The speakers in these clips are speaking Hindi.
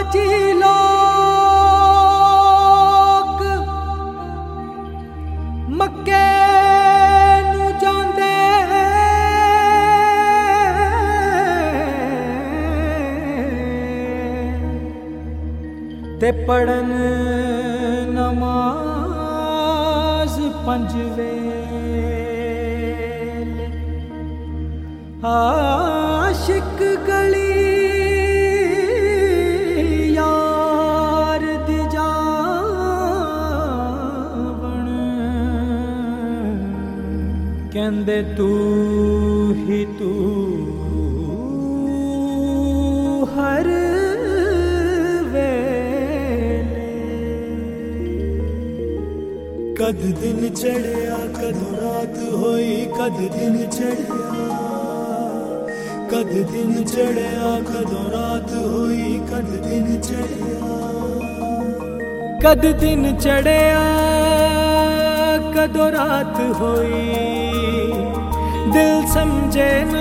ਜੀ ਲੋਕ ਮੱਕੇ ਨੂੰ ਜਾਂਦੇ ਤੇ ਪੜਨ ਨਮਾਜ਼ ਪੰਜ ਵੇਲੇ आशिक गली यार दी जावण कहंदे तू ही तू हर वेले कद दिन चढ़िया कदों रात होई कद दिन चढ़िया कद दिन चढ़िया कदों रात हुई कद दिन चढ़िया कद दिन चढ़िया कदों रात हुई दिल समझे ना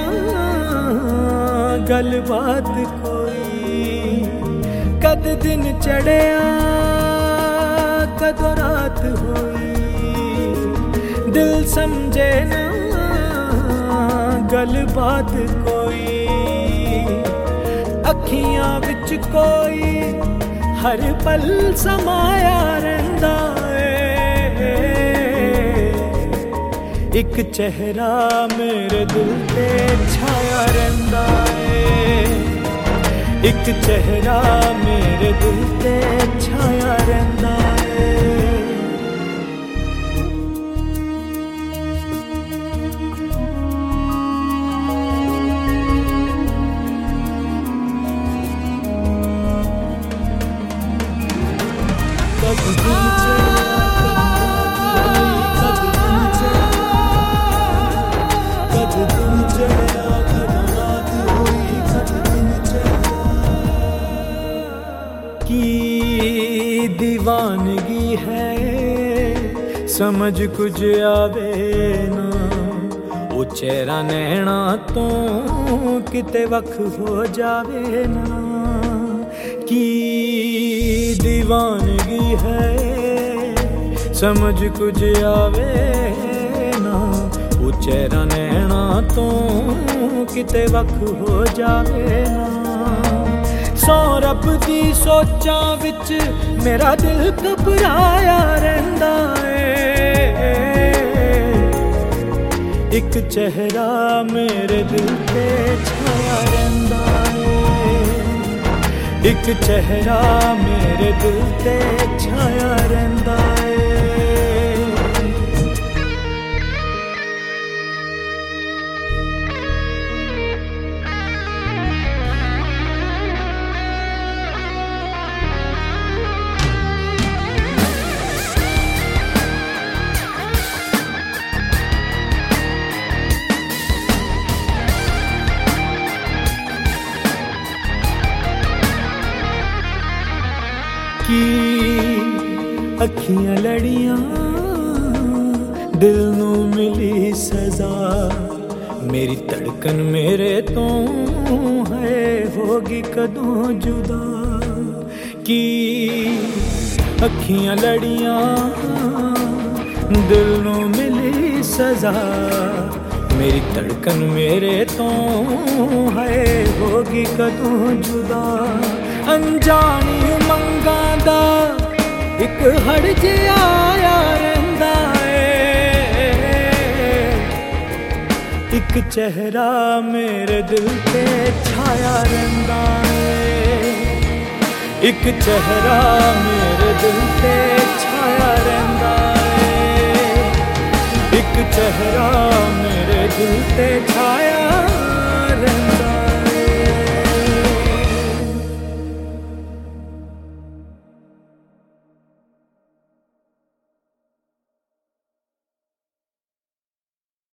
गल बात कोई कद दिन चढ़िया कदों रात हुई दिल समझे ना गल बात कोई अखियां विच कोई हर पल समाया रहिंदा है एक चेहरा मेरे दिल ते छाया रहिंदा है एक चेहरा मेरे दिल ते छाया रहिंदा है दीवानगी है समझ कुछ आवे ना वो चेहरा नैना तो किते वख हो जावे ना की दीवानगी है समझ कुछ आवे ना वो चेहरा नैना तो किते वख हो जावे ना सौ रब दी सोचां विच मेरा दिल घबराया रहिंदा है एक चेहरा मेरे दिल ते छाया रहिंदा है एक चेहरा मेरे दिल ते छाया रहिंदा है की अखियां लड़ियां दिल नू मिली सजा मेरी धड़कन मेरे तो है होगी कदों जुदा की अखियां लड़ियां दिल नू मिली सजा मेरी धड़कन मेरे तो है होगी कदों जुदा अनजानी मंगा दा एक हड़ जिहा आया रहिंदा है एक चेहरा मेरे दिल ते छाया रहिंदा है एक चेहरा मेरे दिल ते छाया रहिंदा है एक चेहरा मेरे दिल ते छाया